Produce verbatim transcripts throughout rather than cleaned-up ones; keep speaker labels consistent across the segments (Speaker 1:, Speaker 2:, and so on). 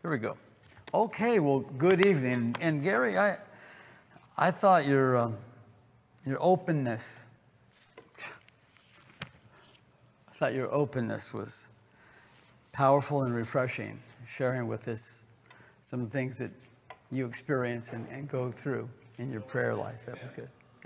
Speaker 1: Here we go. Okay, well, good evening. And Gary, I, I thought your, um, your openness, I thought your openness was powerful and refreshing, sharing with us some of the things that you experience and, and go through in your prayer life. That was good. Yeah.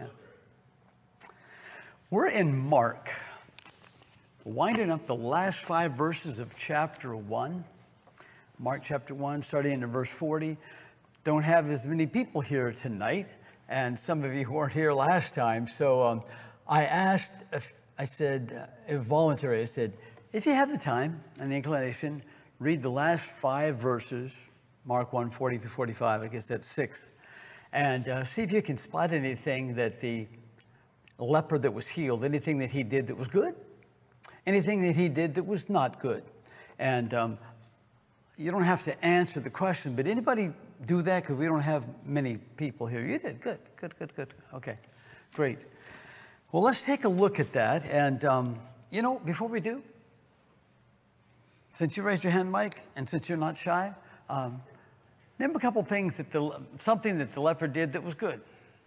Speaker 1: We're in Mark, winding up the last five verses of chapter one. Mark chapter one, starting in verse forty. Don't have as many people here tonight, and some of you weren't here last time. So um, I asked, if, I said, uh, if voluntary, I said, if you have the time and the inclination, read the last five verses, Mark one, forty through forty-five, I guess that's six, and uh, see if you can spot anything that the leper that was healed, anything that he did that was good, anything that he did that was not good. And um, you don't have to answer the question, but anybody do that? Because we don't have many people here. You did. Good, good, good, good. Okay, great. Well, let's take a look at that. And, um, you know, before we do, since you raised your hand, Mike, and since you're not shy, um, name a couple things that the, something that the leper did that was good.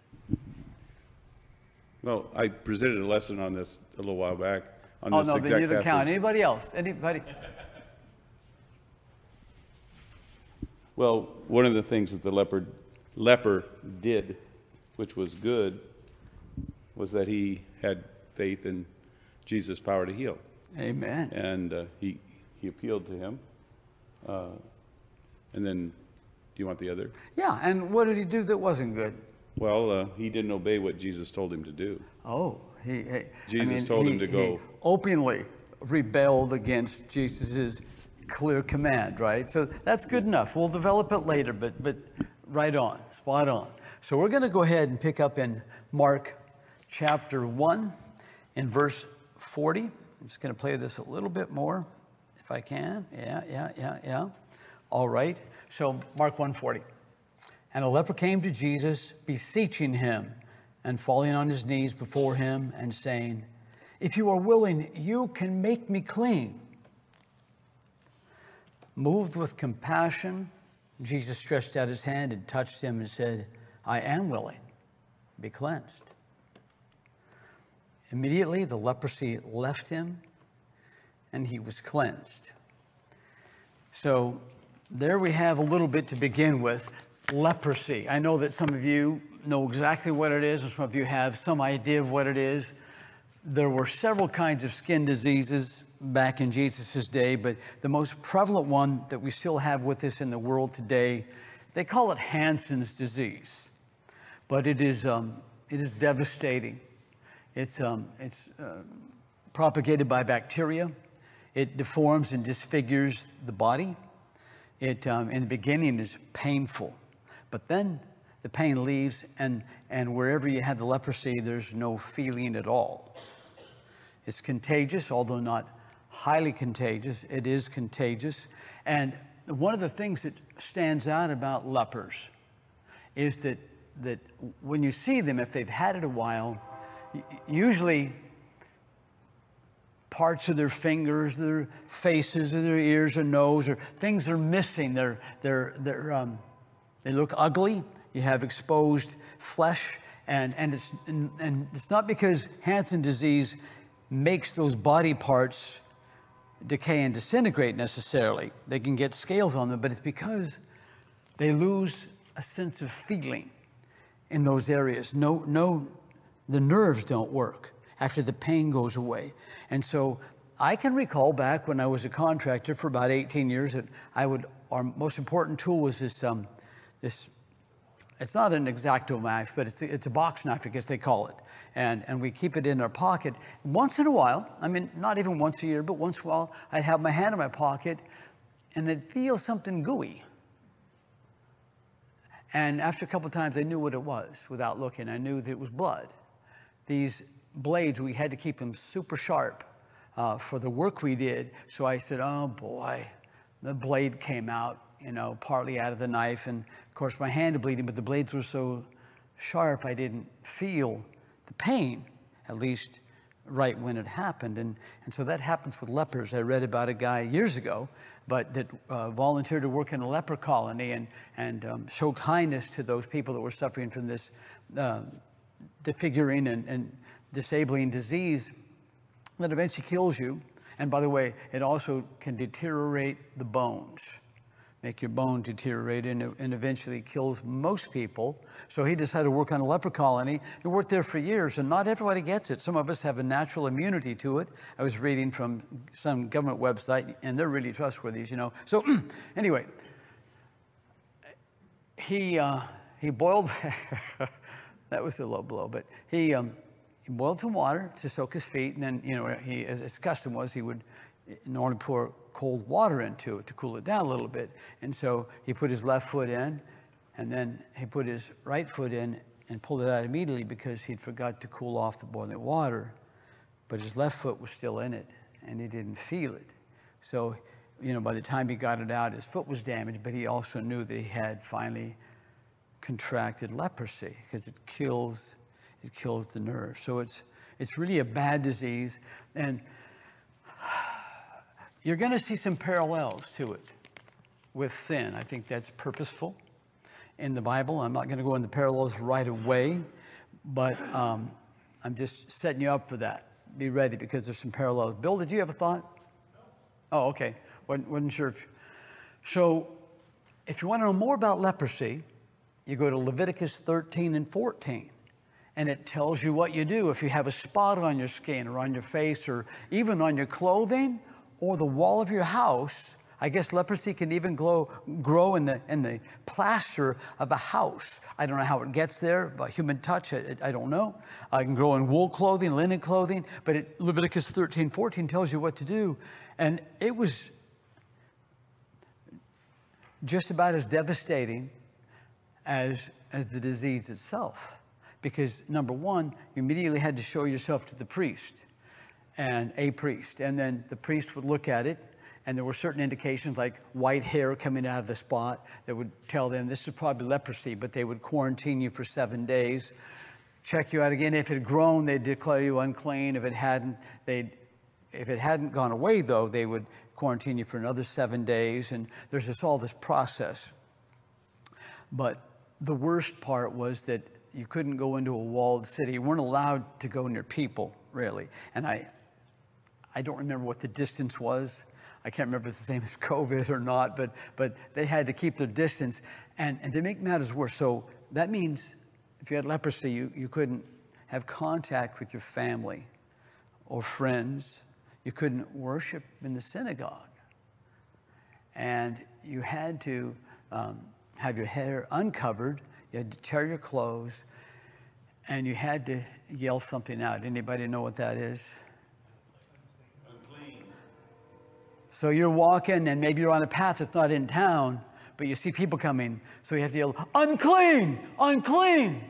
Speaker 2: Well, I presented a lesson on this a little while back on
Speaker 1: oh,
Speaker 2: this
Speaker 1: no,
Speaker 2: exact
Speaker 1: then you don't
Speaker 2: passage.
Speaker 1: count. Anybody else? Anybody?
Speaker 2: Well, one of the things that the leper, leper did, which was good, was that he had faith in Jesus' power to heal.
Speaker 1: Amen.
Speaker 2: And uh, he, he appealed to him. Uh, and then, do you want the other?
Speaker 1: Yeah, and what did he do that wasn't good?
Speaker 2: Well, uh, he didn't obey what Jesus told him to do.
Speaker 1: Oh, he, he
Speaker 2: Jesus
Speaker 1: I mean,
Speaker 2: told
Speaker 1: he,
Speaker 2: him to
Speaker 1: he
Speaker 2: go.
Speaker 1: openly rebelled against Jesus's clear command, right? So that's good enough. We'll develop it later, but but right on, spot on. So we're going to go ahead and pick up in Mark chapter one in verse forty. I'm just going to play this a little bit more if I can. Yeah, yeah, yeah, yeah. All right. So Mark one forty. And a leper came to Jesus, beseeching him and falling on his knees before him and saying, if you are willing, you can make me clean. Moved with compassion, Jesus stretched out his hand and touched him and said, I am willing, be cleansed. Immediately the leprosy left him and he was cleansed. So there we have a little bit to begin with. Leprosy. I know that some of you know exactly what it is, and some of you have some idea of what it is. There were several kinds of skin diseases back in Jesus' day, but the most prevalent one that we still have with us in the world today, they call it Hansen's disease. But it is, um, it is devastating. It's, um, it's uh, propagated by bacteria. It deforms and disfigures the body. It, um, in the beginning, is painful. But then the pain leaves, and, and wherever you have the leprosy, there's no feeling at all. It's contagious, although not highly contagious. It is contagious. And one of the things that stands out about lepers is that, that when you see them, if they've had it a while, usually parts of their fingers, their faces, or their ears or nose, or things are missing. They're, they're, they're, um, they look ugly. You have exposed flesh, and, and, it's, and, and it's not because Hansen disease makes those body parts decay and disintegrate necessarily. They can get scales on them, but it's because they lose a sense of feeling in those areas. No, no, the nerves don't work after the pain goes away. And so I can recall back when I was a contractor for about eighteen years that I would, our most important tool was this, um, this, it's not an X-Acto knife, but it's, it's a box knife, I guess they call it. And, and we keep it in our pocket. Once in a while, I mean, not even once a year, but once in a while, I'd have my hand in my pocket and I'd feel something gooey. And after a couple of times, I knew what it was without looking. I knew that it was blood. These blades, we had to keep them super sharp uh, for the work we did. So I said, oh boy, the blade came out, you know, partly out of the knife. And of course my hand was bleeding, but the blades were so sharp, I didn't feel the pain, at least right when it happened. And, and so that happens with lepers. I read about a guy years ago but that uh, volunteered to work in a leper colony and, and um, show kindness to those people that were suffering from this uh, disfiguring and, and disabling disease that eventually kills you. And by the way, it also can deteriorate the bones, make your bone deteriorate, and, and eventually kills most people. So he decided to work on a leper colony. He worked there for years, and not everybody gets it. Some of us have a natural immunity to it. I was reading from some government website, and they're really trustworthy, you know. So anyway, he uh, he boiled. That was a low blow, but he um, he boiled some water to soak his feet, and then, you know, he, as his custom was, he would normally pour cold water into it to cool it down a little bit. And so he put his left foot in, and then he put his right foot in and pulled it out immediately because he'd forgot to cool off the boiling water. But his left foot was still in it, and he didn't feel it. So, you know, by the time he got it out, his foot was damaged, but he also knew that he had finally contracted leprosy, because it kills, it kills the nerve. So it's, it's really a bad disease. And you're going to see some parallels to it with sin. I think that's purposeful in the Bible. I'm not going to go into parallels right away, but um, I'm just setting you up for that. Be ready, because there's some parallels. Bill, did you have a thought? No. Oh, okay. Wasn't, wasn't sure if... So if you want to know more about leprosy, you go to Leviticus thirteen and fourteen. And it tells you what you do. If you have a spot on your skin or on your face or even on your clothing or the wall of your house, I guess leprosy can even glow, grow in the, in the plaster of a house. I don't know how it gets there, by human touch, I, I don't know. Uh, it can grow in wool clothing, linen clothing, but it, Leviticus thirteen, fourteen tells you what to do. And it was just about as devastating as, as the disease itself. Because number one, you immediately had to show yourself to the priest, and a priest. And then the priest would look at it, and there were certain indications like white hair coming out of the spot that would tell them this is probably leprosy, but they would quarantine you for seven days, check you out again. If it had grown, they'd declare you unclean. If it hadn't, they'd, if it hadn't gone away though, they would quarantine you for another seven days. And there's this, all this process. But the worst part was that you couldn't go into a walled city. You weren't allowed to go near people, really. And I, I don't remember what the distance was. I can't remember if it's the same as COVID or not, but, but they had to keep their distance. And, and to make matters worse, so that means if you had leprosy, you, you couldn't have contact with your family or friends. You couldn't worship in the synagogue. And you had to um, have your hair uncovered. You had to tear your clothes, and you had to yell something out. Anybody know what that is? Unclean. So you're walking, and maybe you're on a path that's not in town, but you see people coming, so you have to yell, unclean, unclean.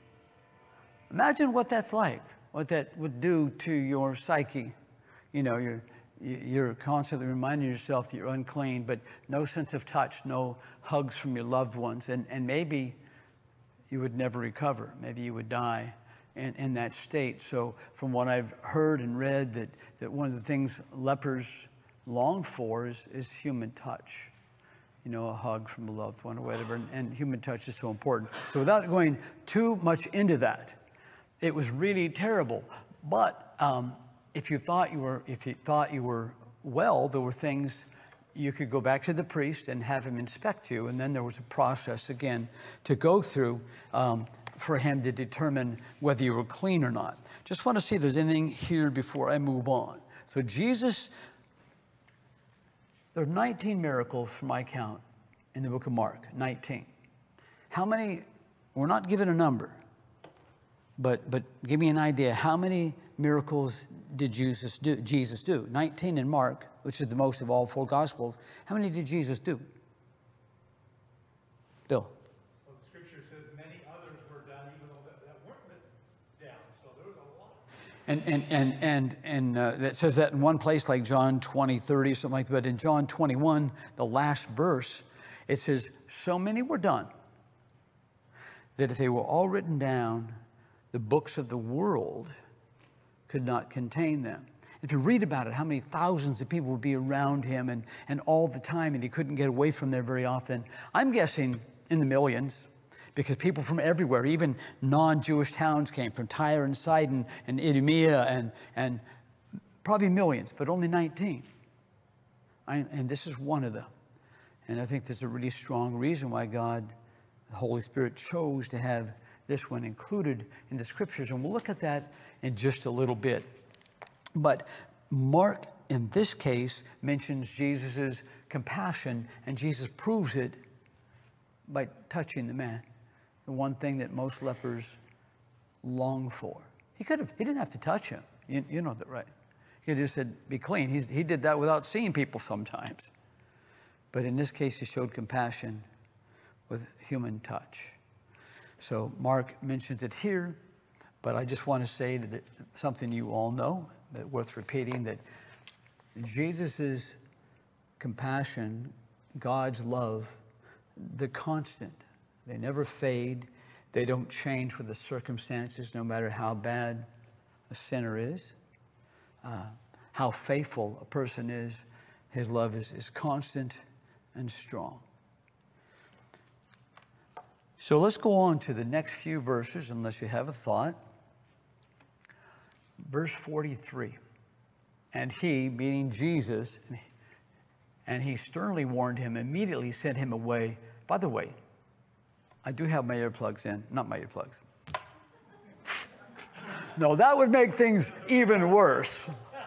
Speaker 1: Imagine what that's like, what that would do to your psyche. You know, you're, you're constantly reminding yourself that you're unclean, but no sense of touch, no hugs from your loved ones, and, and maybe you would never recover. Maybe you would die in, in that state. So from what I've heard and read, that, that one of the things lepers long for is, is human touch. You know, a hug from a loved one or whatever, and, and human touch is so important. So without going too much into that, it was really terrible. But um, if you thought you were, if you thought you were well, there were things you could go back to the priest and have him inspect you, and then there was a process again to go through um, for him to determine whether you were clean or not. Just want to see if there's anything here before I move on. So Jesus, there are nineteen miracles from my count in the book of Mark, nineteen. How many, we're not given a number, but, but give me an idea, how many miracles did Jesus do? Jesus do? nineteen in Mark, which is the most of all four Gospels. How many did Jesus do? Bill?
Speaker 3: Well, the scripture says many others were done, even though that, that weren't written down. So there was a lot.
Speaker 1: And and and and and uh, it says that in one place, like John twenty, thirty, something like that. But in John twenty-one, the last verse, it says, so many were done that if they were all written down, the books of the world could not contain them. If you read about it, how many thousands of people would be around him and, and all the time, and he couldn't get away from there very often. I'm guessing in the millions, because people from everywhere, even non-Jewish towns came, from Tyre and Sidon and Idumea, and, and probably millions, but only nineteen. I, and this is one of them. And I think there's a really strong reason why God, the Holy Spirit, chose to have this one included in the scriptures. And we'll look at that in just a little bit. But Mark, in this case, mentions Jesus' compassion, and Jesus proves it by touching the man, the one thing that most lepers long for. He could have, he didn't have to touch him. You, you know that, right? He just said, be clean. He's, he did that without seeing people sometimes. But in this case, he showed compassion with human touch. So Mark mentions it here, but I just want to say that it, something you all know, that worth repeating, that Jesus' compassion, God's love, they're constant. They never fade. They don't change with the circumstances, no matter how bad a sinner is, uh, how faithful a person is. His love is, is constant and strong. So let's go on to the next few verses, unless you have a thought. Verse forty-three. And he, meaning Jesus, and he sternly warned him, immediately sent him away. By the way, I do have my earplugs in, not my earplugs. No, that would make things even worse.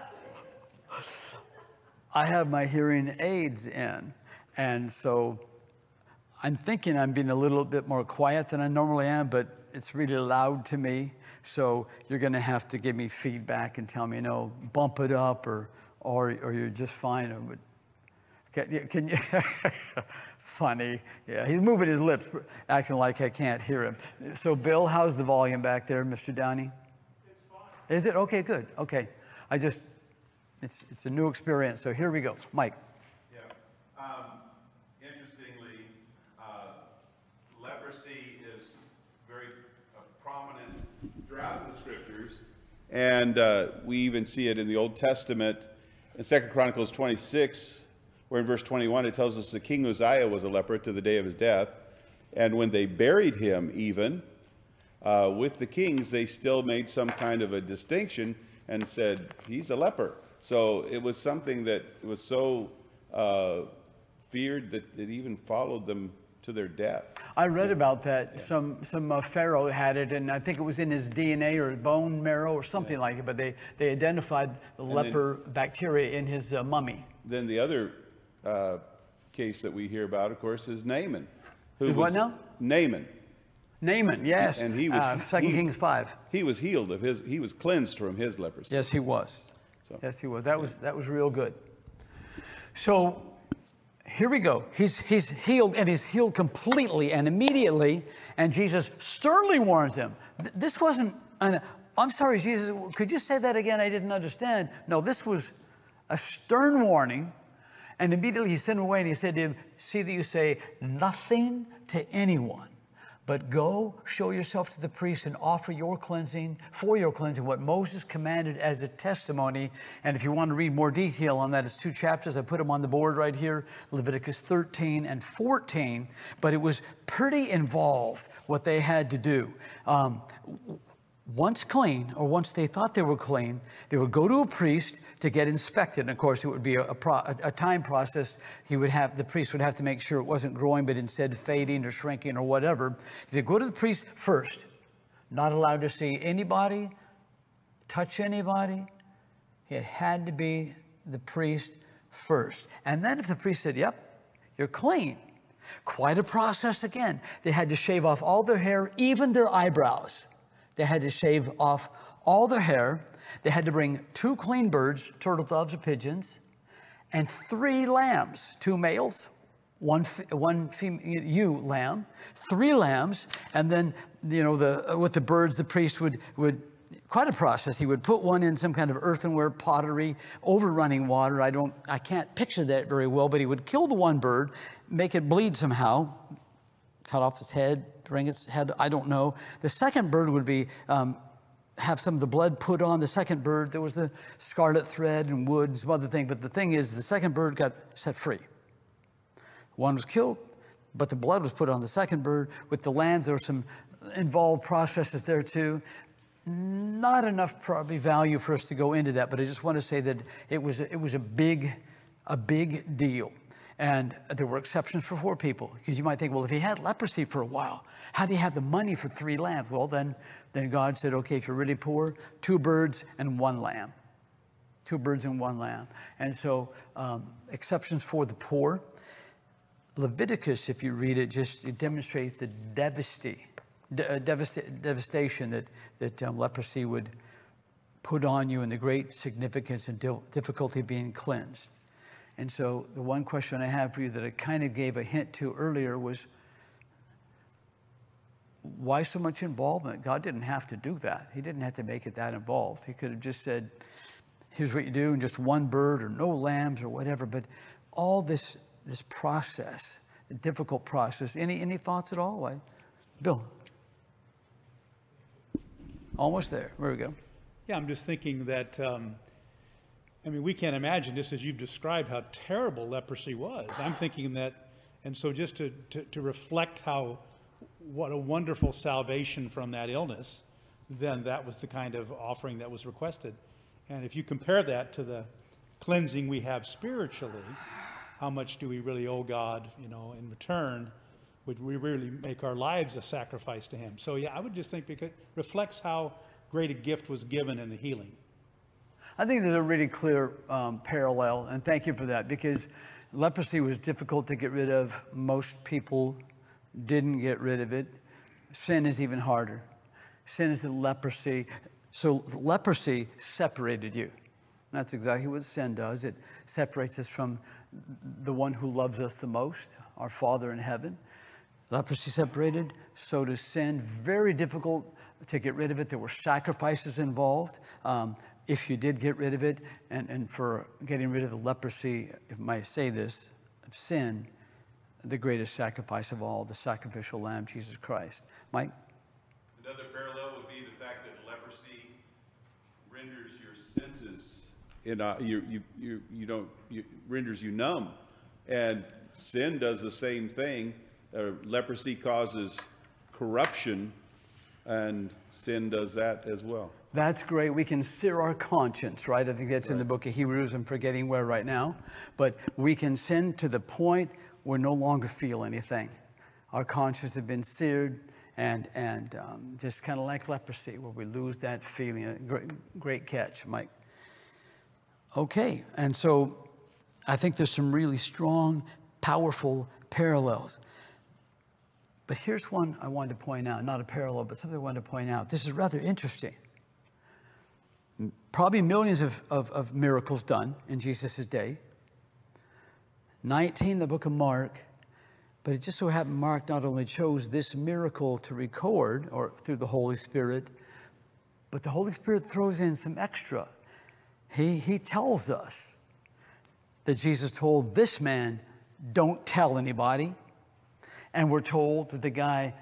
Speaker 1: I have my hearing aids in, and so I'm thinking I'm being a little bit more quiet than I normally am, but it's really loud to me. So you're going to have to give me feedback and tell me, no, bump it up, or or or you're just fine. But can you? Can you Funny, yeah. He's moving his lips, acting like I can't hear him. So Bill, how's the volume back there, Mister Downey?
Speaker 3: It's fine.
Speaker 1: Is it okay? Good. Okay. I just, it's it's a new experience. So here we go, Mike.
Speaker 2: Yeah. Um, interestingly, uh, leprosy is very uh, prominent throughout the scriptures, and uh, we even see it in the Old Testament. In Second Chronicles twenty-six, where in verse twenty-one it tells us that King Uzziah was a leper to the day of his death, and when they buried him, even uh, with the kings, they still made some kind of a distinction and said he's a leper. So it was something that was so uh, feared that it even followed them to their death.
Speaker 1: I read about that. Yeah. Some some uh, pharaoh had it, and I think it was in his D N A or bone marrow or something yeah. like it. But they they identified the and leper then, bacteria in his uh, mummy.
Speaker 2: Then the other uh, case that we hear about, of course, is Naaman. Who
Speaker 1: is
Speaker 2: was
Speaker 1: what now?
Speaker 2: Naaman.
Speaker 1: Naaman, yes.
Speaker 2: And he was
Speaker 1: uh, Second
Speaker 2: he,
Speaker 1: Kings five.
Speaker 2: He was healed of his. He was cleansed from his leprosy.
Speaker 1: Yes, he was.
Speaker 2: So.
Speaker 1: Yes, he was. That was that was real good. So here we go. He's he's healed, and he's healed completely and immediately. And Jesus sternly warns him. This wasn't an, I'm sorry, Jesus, could you say that again? I didn't understand. No, this was a stern warning. And immediately he sent him away, and he said to him, see that you say nothing to anyone, but go show yourself to the priest and offer your cleansing, for your cleansing, what Moses commanded as a testimony. And if you want to read more detail on that, it's two chapters. I put them on the board right here, Leviticus thirteen and fourteen. But it was pretty involved what they had to do. Um, Once clean, or once they thought they were clean, they would go to a priest to get inspected. And of course, it would be a, a, pro, a, a time process. He would have, the priest would have to make sure it wasn't growing, but instead fading or shrinking or whatever. They go to the priest first, not allowed to see anybody, touch anybody. It had to be the priest first. And then if the priest said, yep, you're clean, quite a process again. They had to shave off all their hair, even their eyebrows. They had to shave off all their hair. They had to bring two clean birds, turtle doves or pigeons, and three lambs, two males, one one female ewe lamb, three lambs, and then you know the with the birds, the priest would would quite a process. He would put one in some kind of earthenware pottery over running water. I don't I can't picture that very well, but he would kill the one bird, make it bleed somehow, cut off its head, bring its head, I don't know. The second bird would be um, have some of the blood put on the second bird. There was the scarlet thread and wood and some other thing. But the thing is, the second bird got set free. One was killed, but the blood was put on the second bird. With the lambs, there were some involved processes there too. Not enough probably value for us to go into that, but I just want to say that it was, it was a big, a big deal. And there were exceptions for poor people, because you might think, well, if he had leprosy for a while, how do you have the money for three lambs? Well, then, then God said, okay, if you're really poor, two birds and one lamb. Two birds and one lamb. And so um, exceptions for the poor. Leviticus, if you read it, just it demonstrates the devastation, de- devasta- devastation that, that um, leprosy would put on you, and the great significance and di- difficulty of being cleansed. And so the one question I have for you that I kind of gave a hint to earlier was, why so much involvement? God didn't have to do that. He didn't have to make it that involved. He could have just said, here's what you do, and just one bird or no lambs or whatever. But all this this process, the difficult process. Any any thoughts at all? Why? Bill? Almost there. There we go.
Speaker 3: Yeah, I'm just thinking that, um, I mean, we can't imagine, just as you've described, how terrible leprosy was. I'm thinking that, and so just to, to, to reflect how, what a wonderful salvation from that illness, then that was the kind of offering that was requested. And if you compare that to the cleansing we have spiritually, how much do we really owe God, you know, in return? Would we really make our lives a sacrifice to him? So yeah, I would just think because it reflects how great a gift was given in the healing.
Speaker 1: I think there's a really clear um, parallel, and thank you for that, because leprosy was difficult to get rid of. Most people didn't get rid of it. Sin is even harder. Sin is the leprosy. So leprosy separated you. That's exactly what sin does. It separates us from the one who loves us the most, our Father in heaven. Leprosy separated, so does sin. Very difficult to get rid of it. There were sacrifices involved. Um, if you did get rid of it, and, and for getting rid of the leprosy, if I might say this, of sin, the greatest sacrifice of all, the sacrificial lamb, Jesus Christ. Mike?
Speaker 2: Another parallel would be the fact that leprosy renders your senses, in, uh, you, you, you, you don't, you, renders you numb. And sin does the same thing. Uh, leprosy causes corruption, and sin does that as well.
Speaker 1: That's great. We can sear our conscience, right? I think that's right in the book of Hebrews. I'm forgetting where right now. But we can sin to the point where we no longer feel anything. Our conscience has been seared, and, and um, just kind of like leprosy, where we lose that feeling. Great, great catch, Mike. Okay, and so I think there's some really strong, powerful parallels. But here's one I wanted to point out, not a parallel, but something I wanted to point out. This is rather interesting. Probably millions of, of, of miracles done in Jesus' day. nineteen in the book of Mark. But it just so happened Mark not only chose this miracle to record, or through the Holy Spirit, but the Holy Spirit throws in some extra. He, he tells us that Jesus told this man, don't tell anybody. And we're told that the guy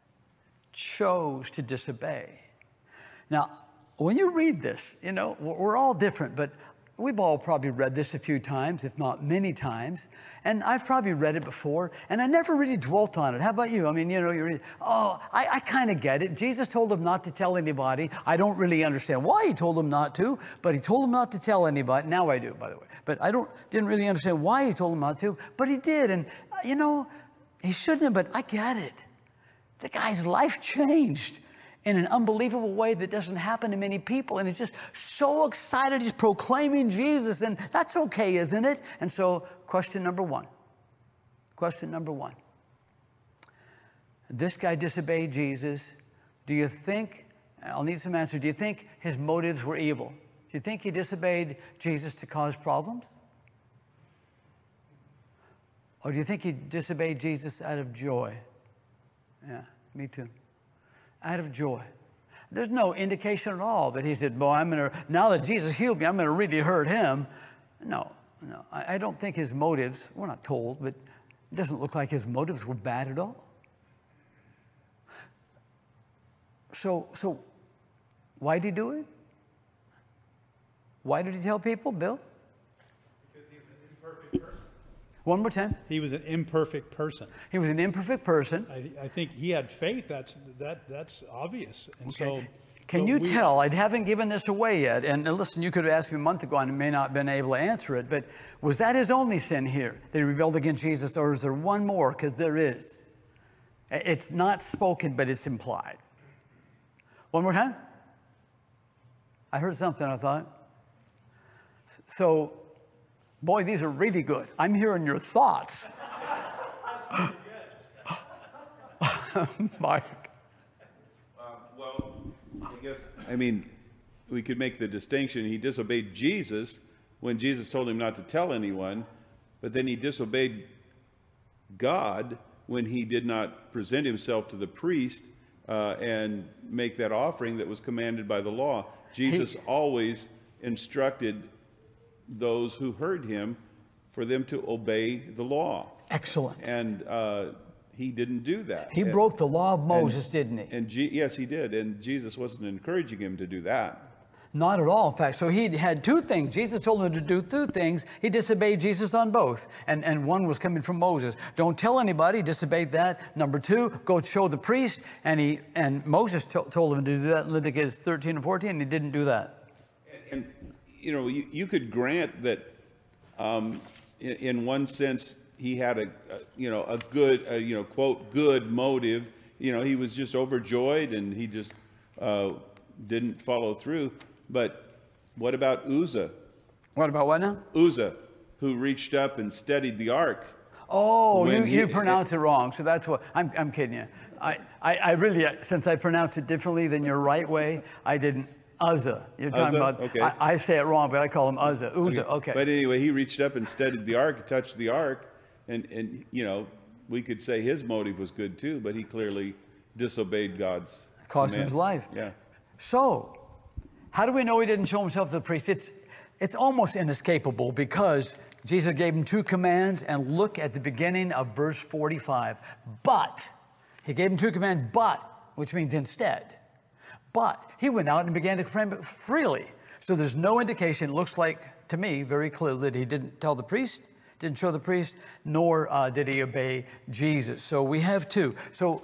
Speaker 1: chose to disobey. Now, when you read this, you know, we're all different, but we've all probably read this a few times, if not many times. And I've probably read it before, and I never really dwelt on it. How about you? I mean, you know, you read, oh, I, I kind of get it. Jesus told him not to tell anybody. I don't really understand why he told him not to, but he told him not to tell anybody. Now I do, by the way. But I don't didn't really understand why he told him not to, but he did. And, you know, he shouldn't have, but I get it. The guy's life changed in an unbelievable way that doesn't happen to many people. And he's just so excited. He's proclaiming Jesus. And that's okay, isn't it? And so question number one. Question number one. This guy disobeyed Jesus. Do you think, I'll need some answers. Do you think his motives were evil? Do you think he disobeyed Jesus to cause problems? Or do you think he disobeyed Jesus out of joy? Yeah, me too. Out of joy. There's no indication at all that he said, boy, I'm going to, now that Jesus healed me, I'm going to really hurt him. No, no. I, I don't think his motives, we're not told, but it doesn't look like his motives were bad at all. So, so Why did he do it? Why did he tell people, Bill?
Speaker 3: Because he was an imperfect person.
Speaker 1: One more time.
Speaker 3: He was an imperfect person.
Speaker 1: He was an imperfect person.
Speaker 3: I, I think he had faith. That's that. That's obvious. And so,
Speaker 1: Can
Speaker 3: but
Speaker 1: you
Speaker 3: we-
Speaker 1: tell, I haven't given this away yet, and uh, listen, you could have asked me a month ago and I may not have been able to answer it, but was that his only sin here, that he rebelled against Jesus, or is there one more? Because there is. I- It's not spoken, but it's implied. One more time? I heard something, I thought. So, boy, these are really good. I'm hearing your thoughts. Mike.
Speaker 2: Well, I guess, I mean, we could make the distinction. He disobeyed Jesus when Jesus told him not to tell anyone, but then he disobeyed God when he did not present himself to the priest uh, and make that offering that was commanded by the law. Jesus
Speaker 1: He-
Speaker 2: always instructed those who heard him for them to obey the law.
Speaker 1: Excellent.
Speaker 2: And uh, he didn't do that.
Speaker 1: He
Speaker 2: And-
Speaker 1: broke the law of Moses, didn't he?
Speaker 2: And Je- yes, he did. And Jesus wasn't encouraging him to do that.
Speaker 1: Not at all, in fact. So he had two things. Jesus told him to do two things. He disobeyed Jesus on both. And, and one was coming from Moses. Don't tell anybody, disobeyed that. Number two, go show the priest. And he and Moses to, told him to do that in Leviticus thirteen and fourteen, and he didn't do that.
Speaker 2: And, you know, you, you could grant that um, in, in one sense, he had a, a you know, a good, a, you know, quote, good motive. You know, he was just overjoyed and he just uh, didn't follow through. But what about Uzzah?
Speaker 1: What about what now?
Speaker 2: Uzzah, who reached up and steadied the ark.
Speaker 1: Oh, you,
Speaker 2: When he-
Speaker 1: you pronounce it wrong. So that's what, I'm, I'm kidding you. I, I, I really, since I pronounce it differently than your right way, I didn't. Uzzah. You're talking
Speaker 2: Uzzah?
Speaker 1: about,
Speaker 2: Okay.
Speaker 1: I, I say it wrong, but I call him Uzzah. Uzzah, okay.
Speaker 2: But anyway, he reached up and steadied the ark, touched the ark, and, and you know, we could say his motive was good too, but he clearly disobeyed God's
Speaker 1: Cost him
Speaker 2: command.
Speaker 1: his life.
Speaker 2: Yeah.
Speaker 1: So, how do we know he didn't show himself to the priest? It's, it's almost inescapable because Jesus gave him two commands, and look at the beginning of verse forty-five. But, he gave him two commands, but, which means instead. But he went out and began to proclaim it freely. So there's no indication, it looks like to me very clearly, that he didn't tell the priest, didn't show the priest, nor uh, did he obey Jesus. So we have two. So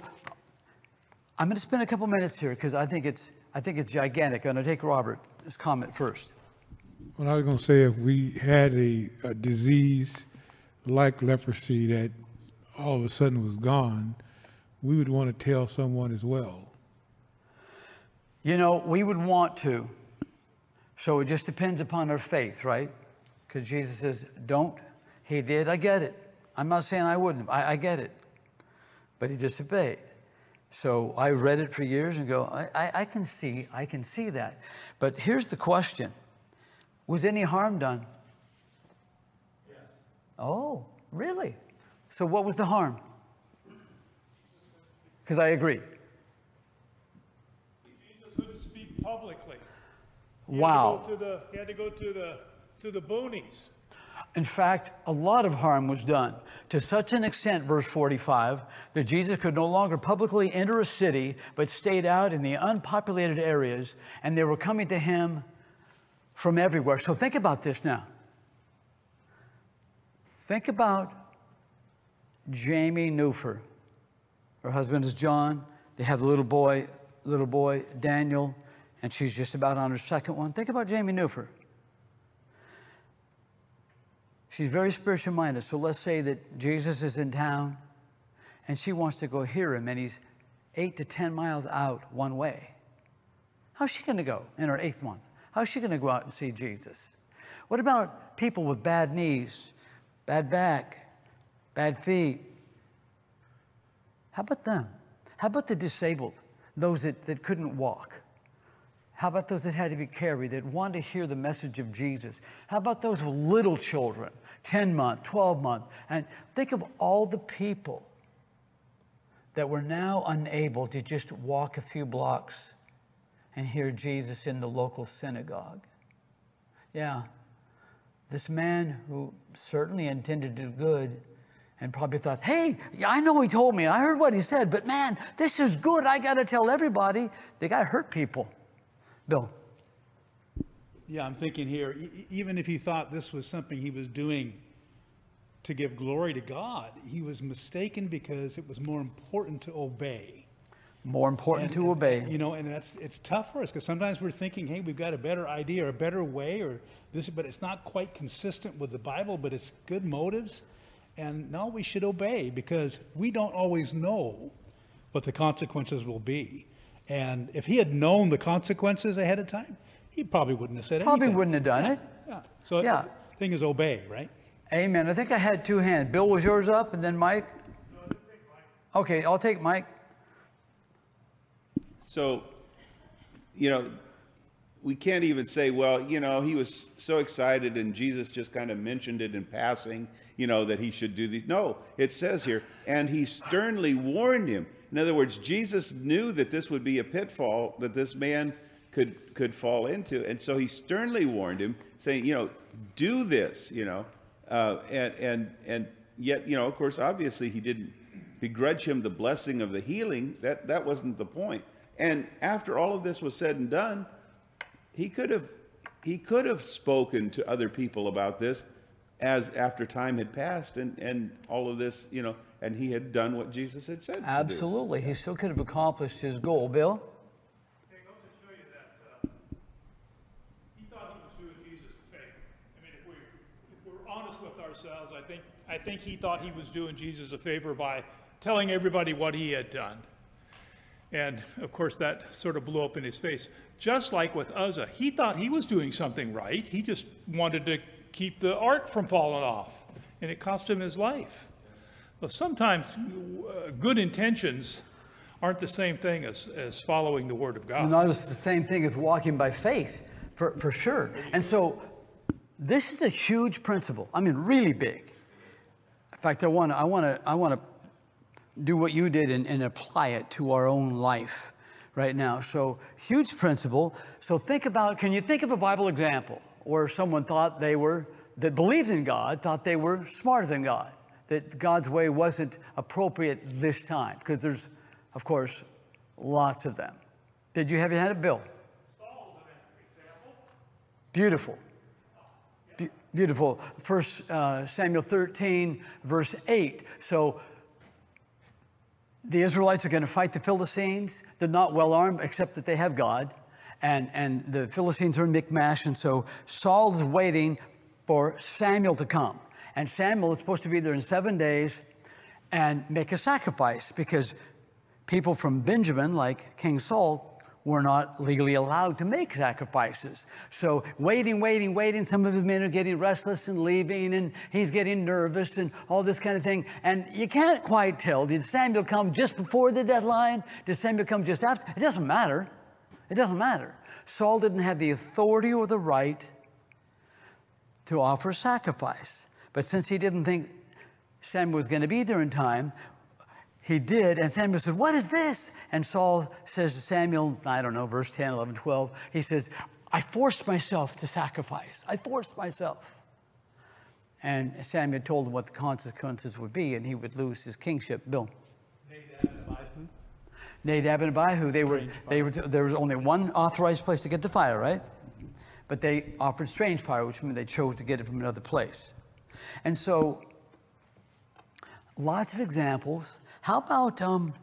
Speaker 1: I'm going to spend a couple minutes here because I think it's I think it's gigantic. I'm going to take Robert's comment first.
Speaker 4: Well, I was going to say, if we had a, a disease like leprosy that all of a sudden was gone, we would want to tell someone as well.
Speaker 1: You know, we would want to. So it just depends upon our faith, right? Because Jesus says, don't. He did. I get it. I'm not saying I wouldn't. I, I get it. But he disobeyed. So I read it for years and go, I, I, I can see, I can see that. But here's the question. Was any harm done? Yes. Oh, really? So what was the harm? Because I agree.
Speaker 3: Jesus couldn't speak publicly.
Speaker 1: Wow.
Speaker 3: He had to go to the, he had to go to the, to the boonies.
Speaker 1: In fact, a lot of harm was done, to such an extent, verse forty-five, that Jesus could no longer publicly enter a city, but stayed out in the unpopulated areas, and they were coming to him from everywhere. So think about this now. Think about Jamie Newfer. Her husband is John. They have a little boy, little boy, Daniel, and she's just about on her second one. Think about Jamie Newfer. She's very spiritual minded. So let's say that Jesus is in town and she wants to go hear him, and he's eight to ten miles out one way. How's she going to go in her eighth month? How's she going to go out and see Jesus? What about people with bad knees, bad back, bad feet? How about them? How about the disabled, those that, that couldn't walk? How about those that had to be carried, that wanted to hear the message of Jesus? How about those with little children, ten month, twelve month? And think of all the people that were now unable to just walk a few blocks and hear Jesus in the local synagogue. Yeah, this man who certainly intended to do good and probably thought, hey, I know he told me, I heard what he said, but man, this is good, I got to tell everybody. The guy hurt people. Bill?
Speaker 3: Yeah, I'm thinking here, e- e- even if he thought this was something he was doing to give glory to God, he was mistaken because it was more important to obey.
Speaker 1: More important
Speaker 3: And-
Speaker 1: to
Speaker 3: and,
Speaker 1: obey.
Speaker 3: You know, and that's, it's tough for us because sometimes we're thinking, hey, we've got a better idea or a better way or this, but it's not quite consistent with the Bible, but it's good motives. And no, we should obey because we don't always know what the consequences will be. And if he had known the consequences ahead of time, he probably wouldn't have said anything.
Speaker 1: Probably wouldn't have done it.
Speaker 3: Yeah. So
Speaker 1: Yeah.
Speaker 3: the thing is obey, right?
Speaker 1: Amen. I think I had two hands. Bill, was yours up, and then Mike? Okay, I'll take Mike.
Speaker 2: So, you know, we can't even say, well, you know, he was so excited and Jesus just kind of mentioned it in passing, you know, that he should do these. No, it says here, and he sternly warned him. In other words, Jesus knew that this would be a pitfall that this man could could fall into. And so he sternly warned him, saying, you know, do this, you know. Uh, and, and, and yet, you know, of course, obviously he didn't begrudge him the blessing of the healing. That, that wasn't the point. And after all of this was said and done, he could have he could have spoken to other people about this as after time had passed and, and all of this, you know, and he had done what Jesus had said to do.
Speaker 1: Absolutely. He still could have accomplished his goal. Bill?
Speaker 5: Okay, goes to show you that uh, he thought he was doing Jesus a favor. I mean, if we if we're honest with ourselves, I think I think he thought he was doing Jesus a favor by telling everybody what he had done. And of course, that sort of blew up in his face. Just like with Uzzah, he thought he was doing something right. He just wanted to keep the ark from falling off, and it cost him his life. Well, sometimes uh, good intentions aren't the same thing as, as following the Word of God.
Speaker 1: Not as the same thing as walking by faith, for, for sure. And so this is a huge principle. I mean, really big. In fact, I want to I want to I want to do what you did and, and apply it to our own life right now. So huge principle. So think about, can you think of a Bible example where someone thought they were, that believed in God, thought they were smarter than God, that God's way wasn't appropriate this time? Because there's, of course, lots of them. Did you have your hand up, Bill?
Speaker 5: Saul's an example.
Speaker 1: Beautiful. Be- beautiful. First uh, Samuel thirteen, verse eight. So the Israelites are going to fight the Philistines. They're not well armed, except that they have God. And, and the Philistines are in Michmash. And so Saul's waiting for Samuel to come. And Samuel is supposed to be there in seven days and make a sacrifice, because people from Benjamin, like King Saul, were not legally allowed to make sacrifices. So waiting, waiting, waiting. Some of his men are getting restless and leaving, and he's getting nervous and all this kind of thing. And you can't quite tell. Did Samuel come just before the deadline? Did Samuel come just after? It doesn't matter. It doesn't matter. Saul didn't have the authority or the right to offer sacrifice. But since he didn't think Samuel was going to be there in time, he did, and Samuel said, what is this? And Saul says to Samuel, I don't know, verse ten, eleven, twelve, he says, I forced myself to sacrifice. I forced myself. And Samuel told him what the consequences would be, and he would lose his kingship. Bill?
Speaker 3: Nadab and Abihu.
Speaker 1: Nadab and Abihu, they were, they were, there was only one authorized place to get the fire, right? But they offered strange fire, which meant they chose to get it from another place. And so, lots of examples. How about, um,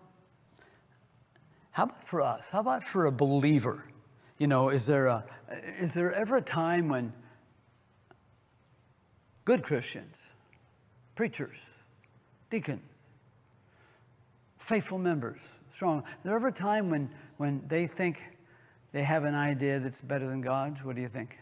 Speaker 1: how about for us? How about for a believer? You know, is there a, is there ever a time when good Christians, preachers, deacons, faithful members, strong, is there ever a time when, when they think they have an idea that's better than God's? What do you think?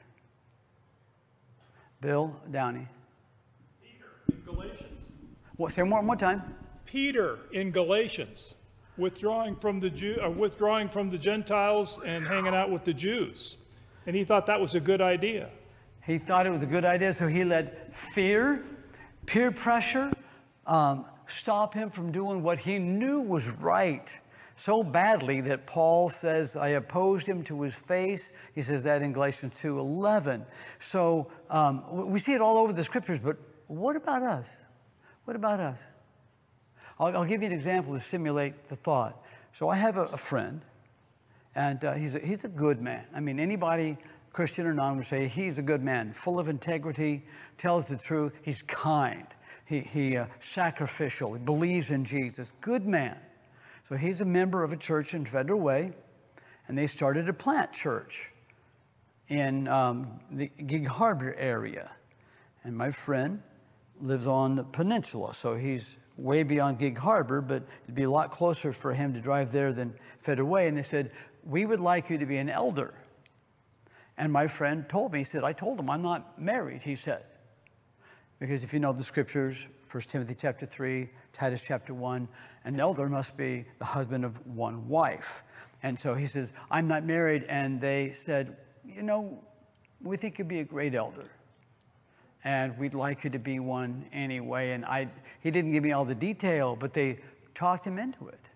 Speaker 1: Bill Downey.
Speaker 5: Peter in Galatians.
Speaker 1: What, say one more time.
Speaker 5: Peter in Galatians, withdrawing from the Jew, uh, withdrawing from the Gentiles and hanging out with the Jews, and he thought that was a good idea.
Speaker 1: He thought it was a good idea, so he let fear, peer pressure, um, stop him from doing what he knew was right so badly that Paul says, I opposed him to his face. He says that in Galatians two eleven. So um, we see it all over the scriptures, but what about us? What about us? I'll, I'll give you an example to simulate the thought. So I have a, a friend, And uh, he's, a, he's a good man. I mean, anybody, Christian or non, would say he's a good man, full of integrity, tells the truth. He's kind. He, he uh, sacrificial. He believes in Jesus. Good man. So he's a member of a church in Federal Way, and they started a plant church in um, the Gig Harbor area. And my friend lives on the peninsula, so he's way beyond Gig Harbor, but it'd be a lot closer for him to drive there than Federal Way. And they said, we would like you to be an elder. And my friend told me, he said, I told him I'm not married, he said. Because if you know the scriptures, First Timothy chapter three, Titus chapter one, an elder must be the husband of one wife. And so he says, I'm not married. And they said, you know, we think you'd be a great elder, and we'd like you to be one anyway. And I, he didn't give me all the detail, but they talked him into it.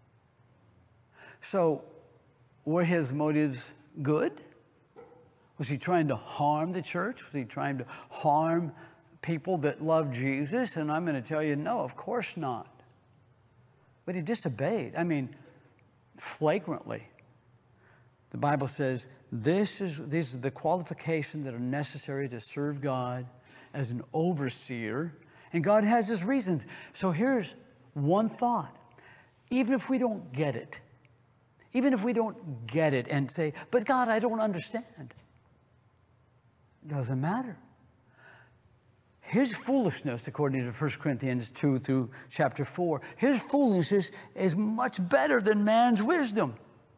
Speaker 1: So were his motives good? Was he trying to harm the church? Was he trying to harm people that love Jesus? And I'm going to tell you, no, of course not. But he disobeyed. I mean, flagrantly. The Bible says this is, these are the qualifications that are necessary to serve God as an overseer. And God has his reasons. So here's one thought. Even if we don't get it, even if we don't get it and say, but God, I don't understand. Doesn't matter. His foolishness, according to First Corinthians two through chapter four, his foolishness is much better than man's wisdom.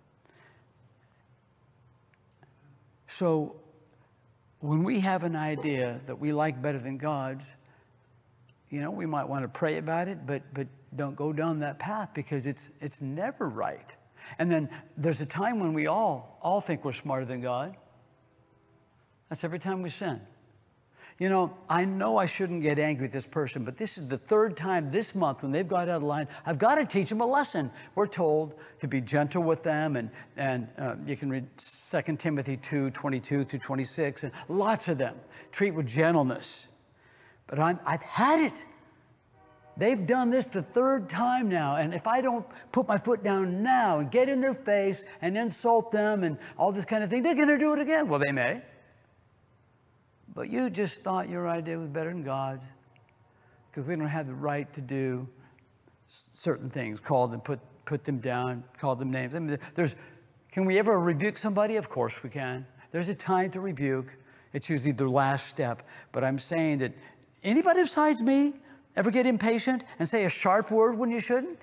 Speaker 1: So when we have an idea that we like better than God's, you know, we might want to pray about it, but but don't go down that path, because it's it's never right. And then there's a time when we all all think we're smarter than God. That's every time we sin. You know, I know I shouldn't get angry at this person, but this is the third time this month when they've got out of line. I've got to teach them a lesson. We're told to be gentle with them, and, and uh, you can read Second Timothy two, twenty-two through twenty-six, and lots of them. Treat with gentleness. But I'm, I've had it. They've done this the third time now, and if I don't put my foot down now and get in their face and insult them and all this kind of thing, they're going to do it again. Well, they may. But you just thought your idea was better than God's, because we don't have the right to do certain things, call them, put, put them down, call them names. I mean, there's, can we ever rebuke somebody? Of course we can. There's a time to rebuke. It's usually the last step. But I'm saying that anybody besides me ever get impatient and say a sharp word when you shouldn't?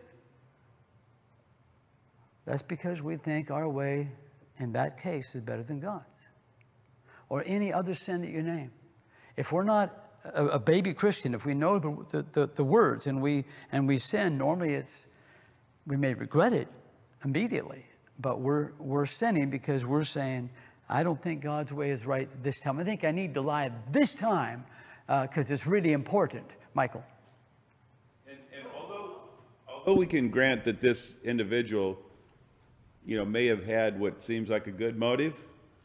Speaker 1: That's because we think our way, in that case, is better than God's. Or any other sin that you name. If we're not a, a baby Christian, if we know the, the, the, the words and we, and we sin, normally it's, we may regret it immediately, but we're, we're sinning because we're saying, I don't think God's way is right this time. I think I need to lie this time because uh, it's really important. Michael.
Speaker 2: And, and although, although we can grant that this individual, you know, may have had what seems like a good motive,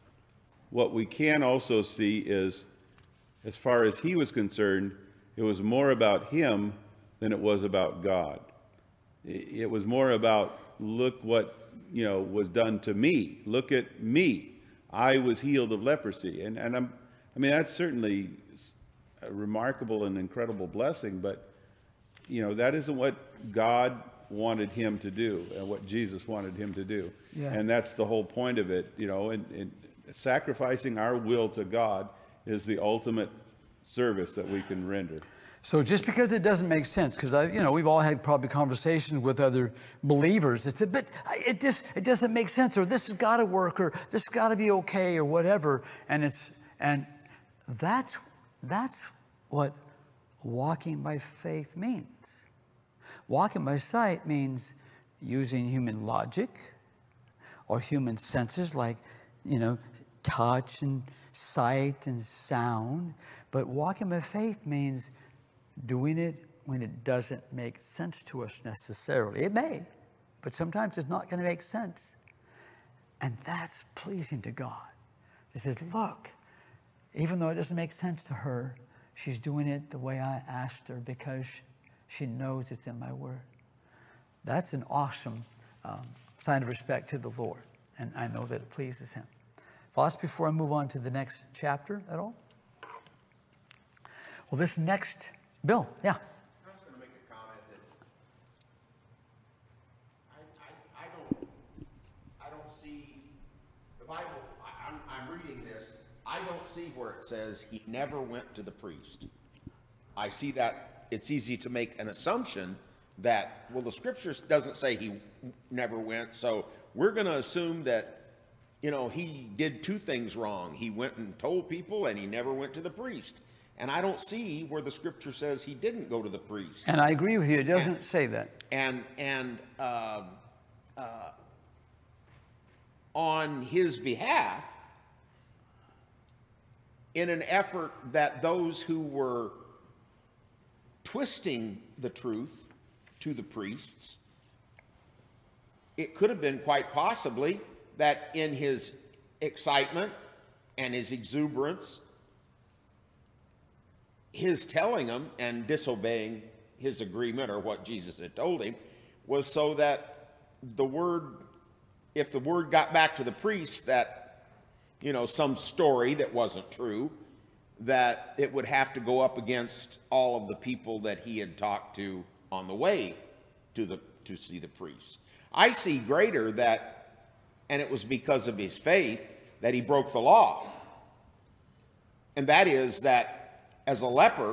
Speaker 2: what we can also see is, as far as he was concerned, it was more about him than it was about God. It was more about, look what, you know, was done to me. Look at me. I was healed of leprosy. And, and I'm, I mean, that's certainly a remarkable and incredible blessing, but, you know, that isn't what God wanted him to do and what Jesus wanted him to do. Yeah. And that's the whole point of it, you know, and, and sacrificing our will to God is the ultimate service that we can render.
Speaker 1: So just because it doesn't make sense, because I, you know, we've all had probably conversations with other believers. It's a bit, it just, it doesn't make sense, or this has got to work, or this has got to be okay, or whatever. And it's, and that's, that's what walking by faith means. Walking by sight means using human logic or human senses, like, you know, touch and sight and sound. But walking by faith means doing it when it doesn't make sense to us necessarily. It may, but sometimes it's not going to make sense. And that's pleasing to God. He says, look, even though it doesn't make sense to her, she's doing it the way I asked her because she knows it's in my word. That's an awesome um, sign of respect to the Lord. and I know that it pleases him. Thoughts before I move on to the next chapter at all? Well, this next, Bill, yeah.
Speaker 6: I was going to make a comment that I, I, I don't, I don't see, the Bible, I, I'm, I'm reading this, I don't see where it says he never went to the priest. I see that it's easy to make an assumption that, well, the scriptures doesn't say he never went, so we're going to assume that, you know, he did two things wrong. He went and told people, and he never went to the priest. And I don't see where the scripture says he didn't go to the priest.
Speaker 1: And I agree with you. It doesn't
Speaker 6: and,
Speaker 1: say that.
Speaker 6: And and uh, uh, on his behalf, in an effort that those who were twisting the truth to the priests, it could have been quite possibly that in his excitement and his exuberance, his telling them and disobeying his agreement or what Jesus had told him was so that the word, if the word got back to the priest that, you know, some story that wasn't true, that it would have to go up against all of the people that he had talked to on the way to the to see the priest. I see greater that, and it was because of his faith that he broke the law. And that is that as a leper,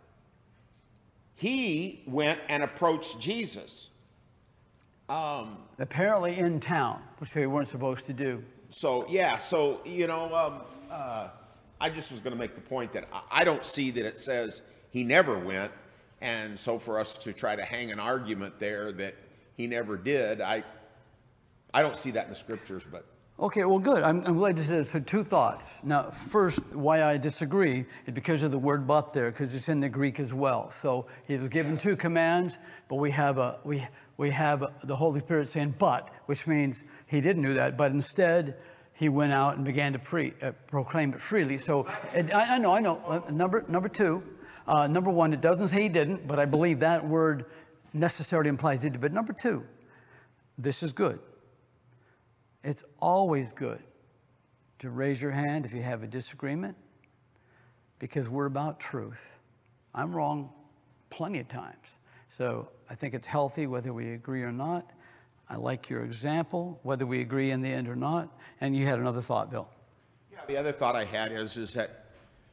Speaker 6: he went and approached Jesus. Um,
Speaker 1: Apparently in town, which they weren't supposed to do.
Speaker 6: so, yeah, so, you know, um, uh, I just was going to make the point that I, I don't see that it says he never went. And so for us to try to hang an argument there that he never did, I, I don't see that in the scriptures, but.
Speaker 1: Okay, well, good. I'm, I'm glad to say this. So two thoughts. Now, first, why I disagree is because of the word but there, because it's in the Greek as well. So he was given two commands, but we have a we we have the Holy Spirit saying but, which means he didn't do that, but instead he went out and began to pre, uh, proclaim it freely. So it, I, I know, I know. Uh, number number two, uh, number one, it doesn't say he didn't, but I believe that word necessarily implies he did. But number two, this is good. It's always good to raise your hand if you have a disagreement, because we're about truth. I'm wrong plenty of times. So I think it's healthy whether we agree or not. I like your example, whether we agree in the end or not. And you had another thought, Bill.
Speaker 6: Yeah, the other thought I had is, is that,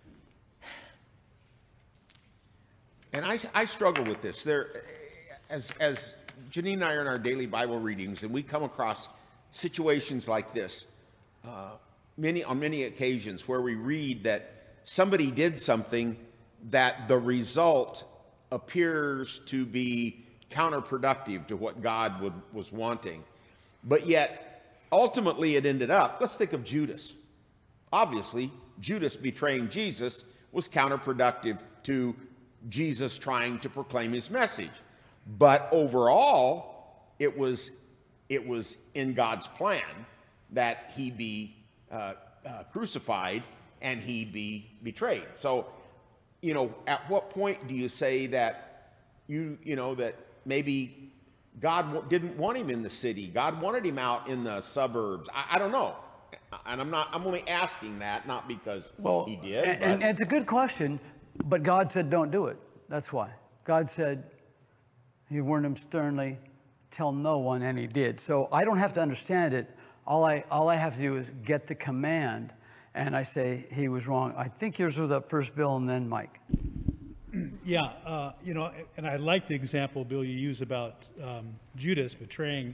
Speaker 6: and I, I struggle with this. There, as, as Janine and I are in our daily Bible readings, and we come across situations like this, uh, many on many occasions where we read that somebody did something that the result appears to be counterproductive to what God would, was wanting. But yet, ultimately it ended up, let's think of Judas. Obviously, Judas betraying Jesus was counterproductive to Jesus trying to proclaim his message. But overall, it was It was in God's plan that he be uh, uh, crucified and he be betrayed. So, you know, at what point do you say that you, you know, that maybe God w- didn't want him in the city? God wanted him out in the suburbs. I, I don't know. And I'm not, I'm only asking that, not because
Speaker 1: Well,
Speaker 6: he did.
Speaker 1: And,
Speaker 6: but.
Speaker 1: and it's a good question, but God said don't do it. That's why. God said, he warned him sternly, tell no one, and he did. So I don't have to understand it. All I all I have to do is get the command, and I say he was wrong. I think yours was up first, Bill, and then Mike.
Speaker 3: Yeah, uh, you know, and I like the example, Bill, you use about um, Judas betraying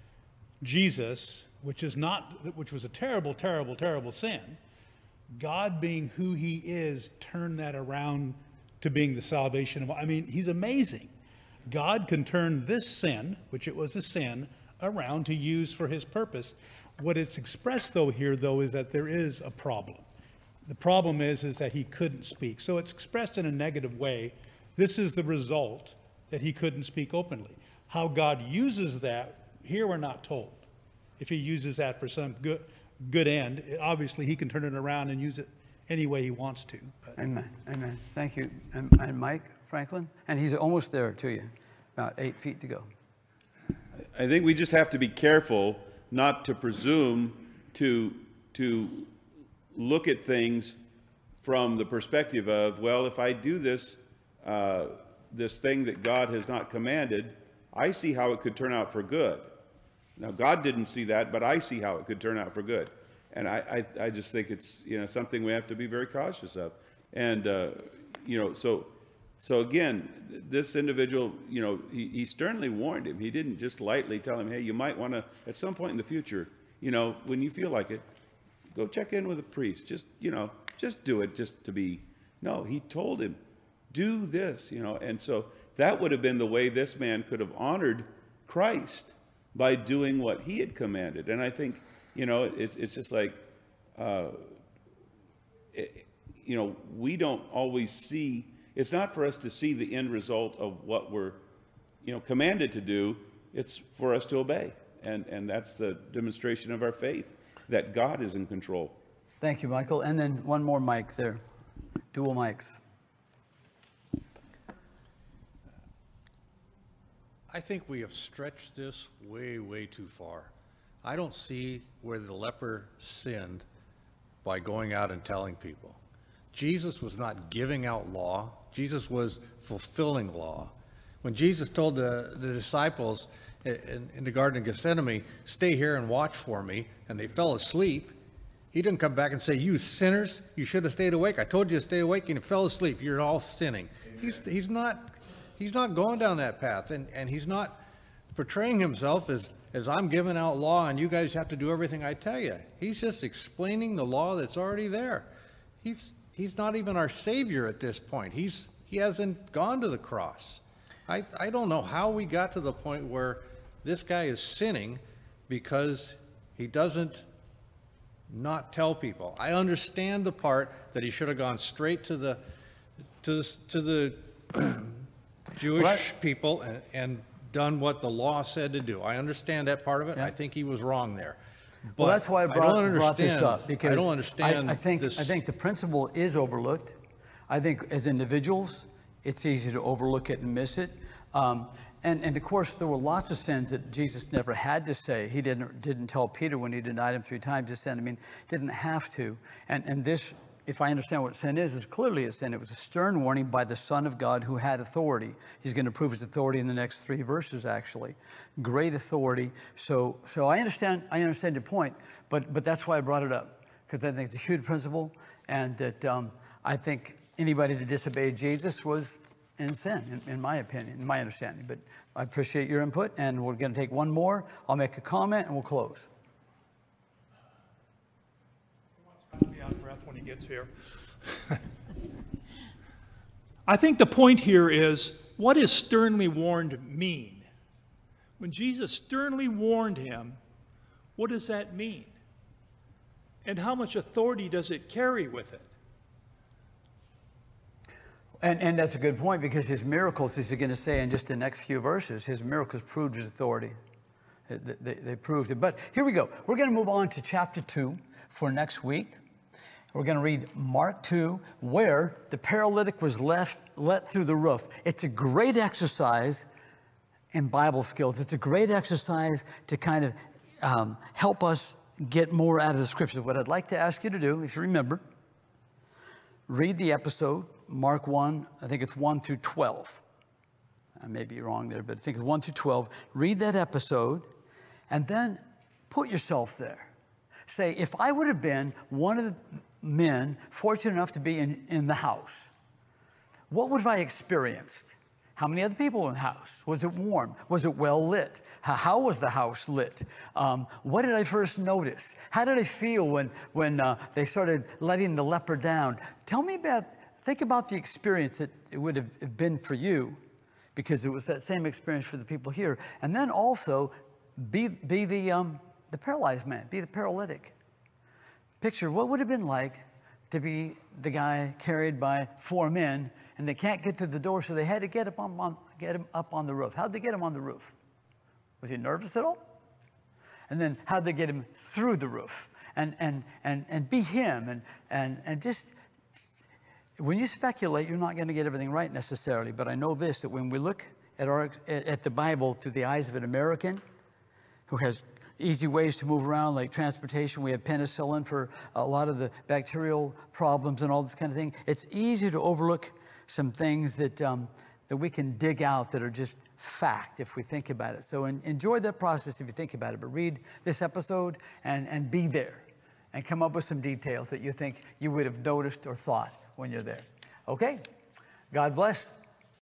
Speaker 3: Jesus, which is not, which was a terrible, terrible, terrible sin. God, being who he is, turned that around to being the salvation of, I mean, he's amazing. God can turn this sin, which it was a sin, around to use for his purpose. What it's expressed though here though is that there is a problem. The problem is, is that he couldn't speak. So it's expressed in a negative way. This is the result, that he couldn't speak openly. How God uses that, here we're not told. If he uses that for some good, good end, obviously he can turn it around and use it any way he wants to. But.
Speaker 1: Amen. Amen. Thank you. And, and Mike Franklin, and he's almost there to you, about eight feet to go.
Speaker 2: I think we just have to be careful not to presume to, to look at things from the perspective of, well, if I do this, uh, this thing that God has not commanded, I see how it could turn out for good. Now, God didn't see that, but I see how it could turn out for good. And I, I, I just think it's, you know, something we have to be very cautious of. And, uh, you know, so, so again, this individual, you know, he, he sternly warned him. He didn't just lightly tell him, hey, you might want to, at some point in the future, you know, when you feel like it, go check in with a priest. Just, you know, just do it just to be. No, he told him, do this, you know. And so that would have been the way this man could have honored Christ, by doing what he had commanded. And I think, you know, it's, it's just like, uh, it, you know, we don't always see, it's not for us to see the end result of what we're, you know, commanded to do. It's for us to obey. And, and that's the demonstration of our faith, that God is in control.
Speaker 1: Thank you, Michael. And then one more mic there, dual mics.
Speaker 7: I think we have stretched this way, way too far. I don't see where the leper sinned by going out and telling people. Jesus was not giving out law. Jesus was fulfilling law. When Jesus told the, the disciples in, in the Garden of Gethsemane, stay here and watch for me, and they fell asleep, he didn't come back and say, you sinners, you should have stayed awake. I told you to stay awake, and you fell asleep. You're all sinning. He's, he's not... He's not going down that path, and, and he's not portraying himself as, as I'm giving out law and you guys have to do everything I tell you. He's just explaining the law that's already there. He's, he's not even our Savior at this point. He's, he hasn't gone to the cross. I, I don't know how we got to the point where this guy is sinning because he doesn't not tell people. I understand the part that he should have gone straight to the, to the, to the Jewish
Speaker 1: Well,
Speaker 7: people and, and done what the law said to do. I understand that part of it.
Speaker 1: Yeah.
Speaker 7: I think he was wrong there. But
Speaker 1: Well, that's why I brought,
Speaker 7: don't
Speaker 1: brought this
Speaker 7: understand-
Speaker 1: up, because
Speaker 7: I don't understand
Speaker 1: I, I think,
Speaker 7: this.
Speaker 1: I think the principle is overlooked. I think as individuals, it's easy to overlook it and miss it. Um, and, and of course, there were lots of sins that Jesus never had to say. He didn't, didn't tell Peter when he denied him three times to sin. I mean, didn't have to. And, and this, if I understand what sin is, is clearly a sin. It was a stern warning by the Son of God who had authority. He's going to prove his authority in the next three verses, actually. Great authority. So, so I understand, I understand your point, but, but that's why I brought it up, because I think it's a huge principle, and that um, I think anybody that disobeyed Jesus was in sin, in, in my opinion, in my understanding. But I appreciate your input, and we're going to take one more. I'll make a comment, and we'll close.
Speaker 5: I'll be out of breath when he gets here. I think the point here is, what does sternly warned mean? When Jesus sternly warned him, what does that mean? And how much authority does it carry with it?
Speaker 1: And, and that's a good point, because his miracles, as he's going to say in just the next few verses, his miracles proved his authority. They, they, they proved it. But here we go. We're going to move on to chapter two for next week. We're going to read Mark two, where the paralytic was left, let through the roof. It's a great exercise in Bible skills. It's a great exercise to kind of um, help us get more out of the scriptures. What I'd like to ask you to do, if you remember, read the episode, Mark one, I think it's one through twelve. I may be wrong there, but I think it's one through twelve. Read that episode, and then put yourself there. Say, if I would have been one of the men fortunate enough to be in, in the house, what would have I experienced? How many other people were in the house? Was it warm? Was it well lit? How, how was the house lit? Um, what did I first notice? How did I feel when, when uh, they started letting the leper down? Tell me about, think about the experience that it would have been for you, because it was that same experience for the people here. And then also be, be the, um, the paralyzed man, be the paralytic. Picture what would it have been like to be the guy carried by four men, and they can't get through the door, so they had to get, up on, on, get him up on the roof. How'd they get him on the roof? Was he nervous at all? And then how'd they get him through the roof? And, and, and, and be him, and, and, and just, when you speculate, you're not going to get everything right necessarily, but I know this, that when we look at, our, at the Bible through the eyes of an American who has easy ways to move around, like transportation. We have penicillin for a lot of the bacterial problems and all this kind of thing. It's easy to overlook some things that, um, that we can dig out that are just fact if we think about it. So en- enjoy that process if you think about it, but read this episode and, and be there and come up with some details that you think you would have noticed or thought when you're there. Okay? God bless.